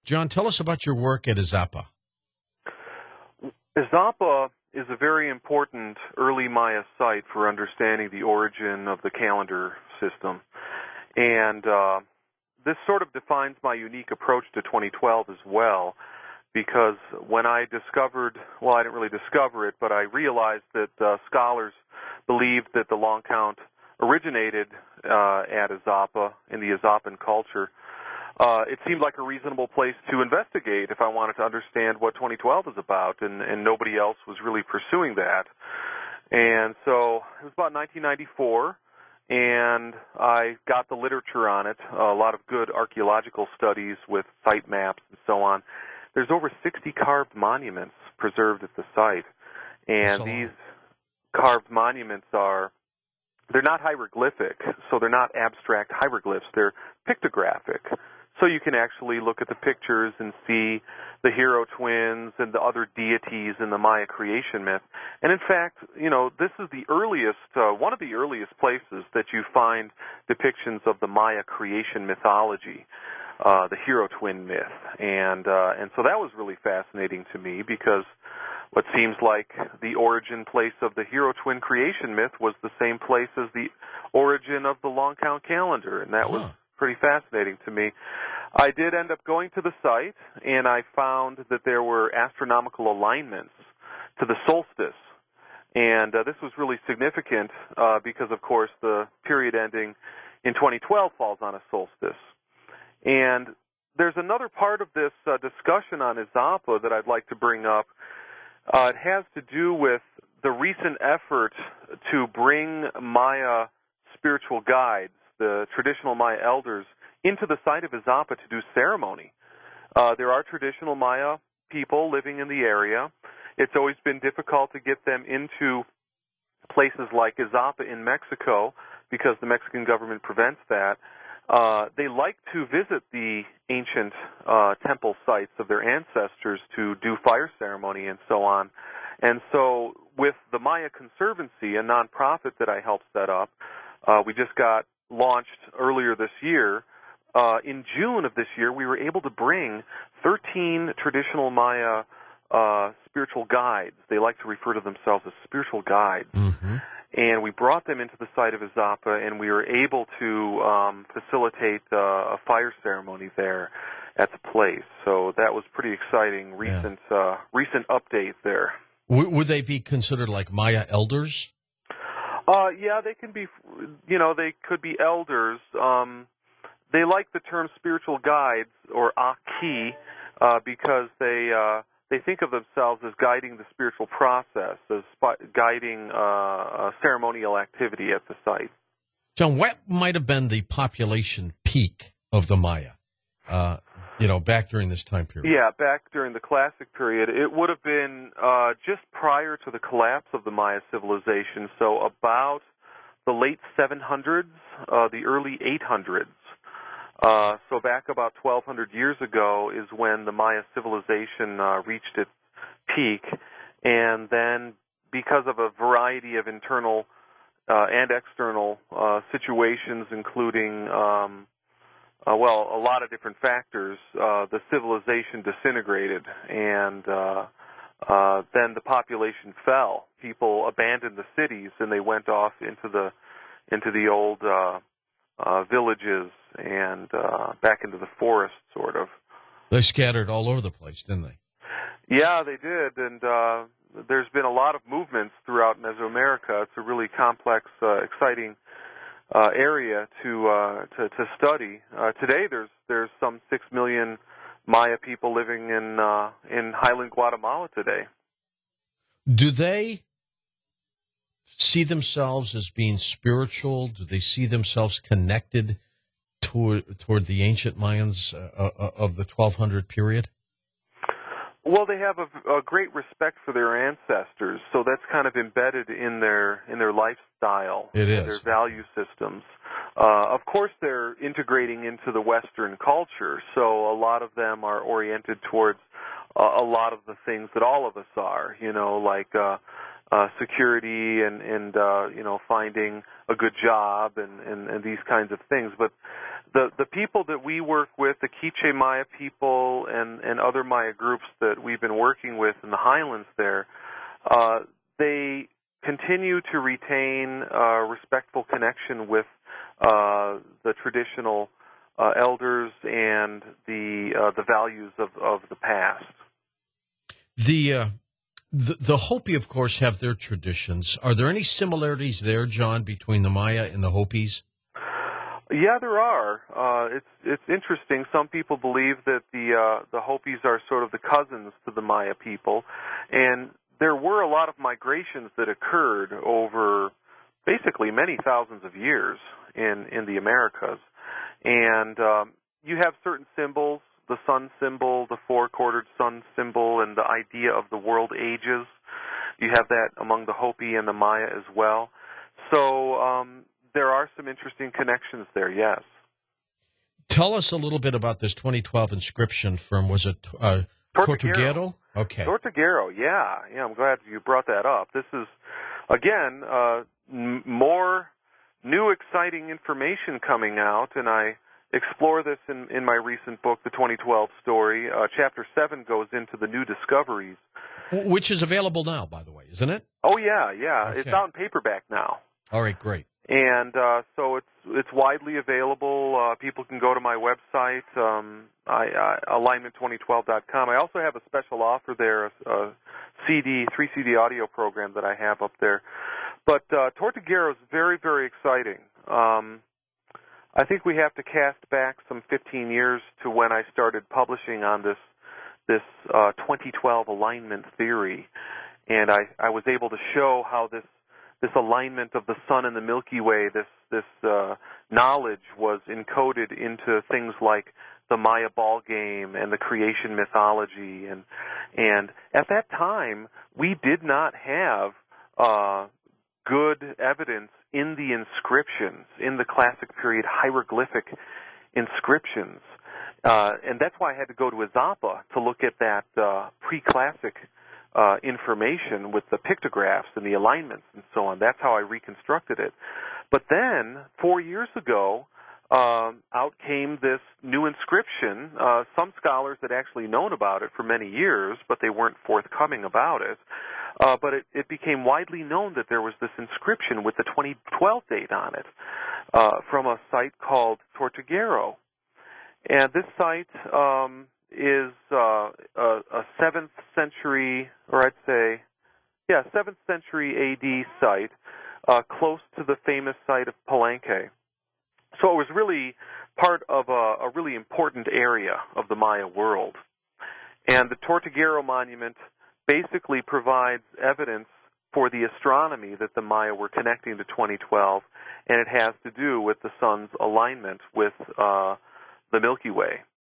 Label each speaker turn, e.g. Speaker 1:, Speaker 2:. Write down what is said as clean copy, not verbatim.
Speaker 1: John, tell us about your work at Izapa.
Speaker 2: Izapa is a very important early Maya site for understanding the origin of the calendar system. And this sort of defines my unique approach to 2012 as well, because when I discovered, well, I didn't really discover it, but I realized that scholars believed that the long count originated at Izapa, in the Izapan culture. It seemed like a reasonable place to investigate if I wanted to understand what 2012 is about, and nobody else was really pursuing that. And so it was about 1994, and I got the literature on it, a lot of good archaeological studies with site maps and so on. There's over 60 carved monuments preserved at the site, and these carved monuments they're not hieroglyphic, so they're not abstract hieroglyphs, they're pictographic. So you can actually look at the pictures and see the hero twins and the other deities in the Maya creation myth. And in fact, this is the earliest, one of the earliest places that you find depictions of the Maya creation mythology, the hero twin myth. And so that was really fascinating to me, because what seems like the origin place of the hero twin creation myth was the same place as the origin of the long count calendar, and that was pretty fascinating to me. I did end up going to the site, and I found that there were astronomical alignments to the solstice. And this was really significant because, of course, the period ending in 2012 falls on a solstice. And there's another part of this discussion on Izapa that I'd like to bring up. It has to do with the recent effort to bring Maya spiritual guides, the traditional Maya elders, into the site of Izapa to do ceremony. There are traditional Maya people living in the area. It's always been difficult to get them into places like Izapa in Mexico because the Mexican government prevents that. They like to visit the ancient temple sites of their ancestors to do fire ceremony and so on. And so with the Maya Conservancy, a nonprofit that I helped set up, we just got launched earlier this year. In June of this year, we were able to bring 13 traditional Maya spiritual guides. They like to refer to themselves as spiritual guides. Mm-hmm. And we brought them into the site of Izapa, and we were able to facilitate a fire ceremony there at the place. So that was pretty exciting, recent update there.
Speaker 1: Would they be considered like Maya elders?
Speaker 2: Yeah, they can be, they could be elders. They like the term spiritual guides, or Aki, because they think of themselves as guiding the spiritual process, as guiding ceremonial activity at the site.
Speaker 1: John, what might have been the population peak of the Maya, back during this time period?
Speaker 2: Yeah, back during the Classic period. It would have been just prior to the collapse of the Maya civilization, so about the late 700s, the early 800s. So back about 1,200 years ago is when the Maya civilization reached its peak, and then because of a variety of internal and external situations, including, a lot of different factors, the civilization disintegrated, and then the population fell. People abandoned the cities, and they went off into the old villages and back into the forest, sort of.
Speaker 1: They scattered all over the place, didn't they?
Speaker 2: Yeah, they did, and there's been a lot of movements throughout Mesoamerica. It's a really complex, exciting area to study. Today, there's some 6 million Maya people living in highland Guatemala today.
Speaker 1: Do they see themselves as being spiritual? Do they see themselves connected toward the ancient Mayans of the 1200 period?
Speaker 2: Well, they have a great respect for their ancestors, so that's kind of embedded in their lifestyle,
Speaker 1: it is.
Speaker 2: Their value systems. Of course, they're integrating into the Western culture, so a lot of them are oriented towards a lot of the things that all of us are, like security and finding a good job and these kinds of things. But the people that we work with, the Quiche Maya people and other Maya groups that we've been working with in the highlands there, they continue to retain a respectful connection with the traditional elders and the values of the past.
Speaker 1: The Hopi, of course, have their traditions. Are there any similarities there, John, between the Maya and the Hopis?
Speaker 2: Yeah, there are. It's interesting. Some people believe that the Hopis are sort of the cousins to the Maya people, and there were a lot of migrations that occurred over basically many thousands of years in the Americas. And you have certain symbols, the sun symbol, the four-quartered sun symbol, and the idea of the world ages. You have that among the Hopi and the Maya as well. So there are some interesting connections there, yes.
Speaker 1: Tell us a little bit about this 2012 inscription from, was it Tortuguero? Okay.
Speaker 2: Tortuguero, yeah. I'm glad you brought that up. This is, again, more new, exciting information coming out, and I explore this in my recent book, The 2012 Story. Chapter 7 goes into the new discoveries.
Speaker 1: Which is available now, by the way, isn't it?
Speaker 2: Oh, yeah.
Speaker 1: Okay.
Speaker 2: It's out in paperback now.
Speaker 1: All right, great.
Speaker 2: And so it's widely available. People can go to my website, alignment2012.com. I also have a special offer there, a 3-CD audio program that I have up there. But Tortuguero is very, very exciting. I think we have to cast back some 15 years to when I started publishing on this 2012 alignment theory, and I was able to show how this alignment of the sun and the Milky Way, this knowledge was encoded into things like the Maya ball game and the creation mythology, and at that time we did not have good evidence in the inscriptions, in the classic period hieroglyphic inscriptions. And that's why I had to go to Izapa to look at that pre-classic information with the pictographs and the alignments and so on. That's how I reconstructed it. But then, 4 years ago, out came this new inscription. Some scholars had actually known about it for many years, but they weren't forthcoming about it. But it became widely known that there was this inscription with the 2012 date on it from a site called Tortuguero. And this site is a 7th century, or I'd say, 7th century AD site, close to the famous site of Palenque. So it was really part of a really important area of the Maya world. And the Tortuguero monument basically provides evidence for the astronomy that the Maya were connecting to 2012, and it has to do with the sun's alignment with the Milky Way.